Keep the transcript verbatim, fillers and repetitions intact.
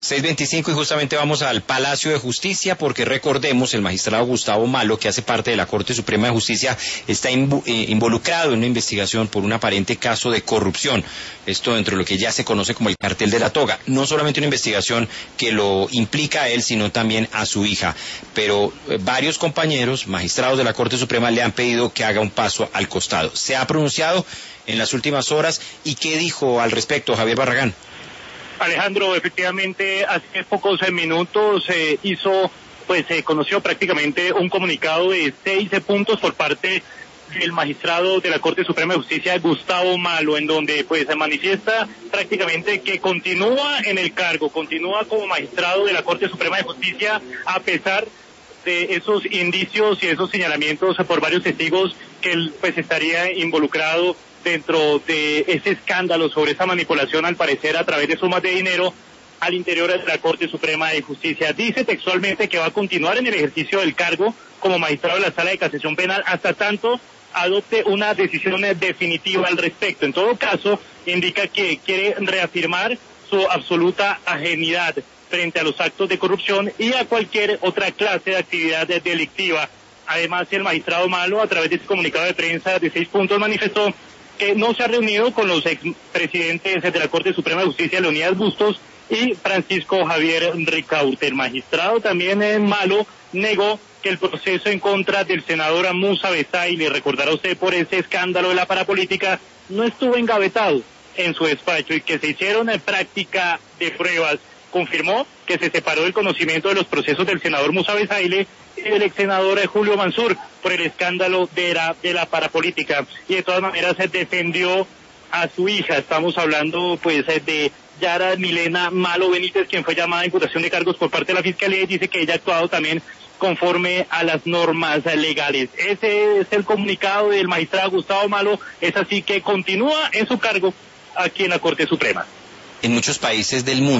seis veinticinco y justamente vamos al Palacio de Justicia porque recordemos, el magistrado Gustavo Malo, que hace parte de la Corte Suprema de Justicia, está involucrado en una investigación por un aparente caso de corrupción. Esto dentro de lo que ya se conoce como el cartel de la toga. No solamente una investigación que lo implica a él, sino también a su hija. Pero eh, varios compañeros, magistrados de la Corte Suprema, le han pedido que haga un paso al costado. ¿Se ha pronunciado en las últimas horas? ¿Y qué dijo al respecto Javier Barragán? Alejandro, efectivamente, hace pocos minutos eh, hizo, pues se eh, conoció prácticamente un comunicado de seis puntos por parte del magistrado de la Corte Suprema de Justicia, Gustavo Malo, en donde pues se manifiesta prácticamente que continúa en el cargo, continúa como magistrado de la Corte Suprema de Justicia, a pesar de esos indicios y esos señalamientos por varios testigos que él pues estaría involucrado dentro de ese escándalo sobre esa manipulación, al parecer a través de sumas de dinero al interior de la Corte Suprema de Justicia. Dice textualmente que va a continuar en el ejercicio del cargo como magistrado de la Sala de Casación Penal hasta tanto adopte una decisión definitiva al respecto. En todo caso, indica que quiere reafirmar su absoluta ajenidad frente a los actos de corrupción y a cualquier otra clase de actividad delictiva. Además, el magistrado Malo, a través de ese comunicado de prensa de seis puntos, manifestó que no se ha reunido con los expresidentes de la Corte Suprema de Justicia, Leonidas Bustos y Francisco Javier Ricaurte. El magistrado también en Malo negó que el proceso en contra del senador Musa Bezayle, recordará usted por ese escándalo de la parapolítica, no estuvo engavetado en su despacho y que se hicieron en práctica de pruebas. Confirmó que se separó del conocimiento de los procesos del senador Musa Bezayle y del ex senador Julio Mansur por el escándalo de la, de la parapolítica, y de todas maneras se defendió a su hija. Estamos hablando pues de Yara Milena Malo Benítez, quien fue llamada a imputación de cargos por parte de la Fiscalía, y dice que ella ha actuado también conforme a las normas legales. Ese es el comunicado del magistrado Gustavo Malo, es así que continúa en su cargo aquí en la Corte Suprema. En muchos países del mundo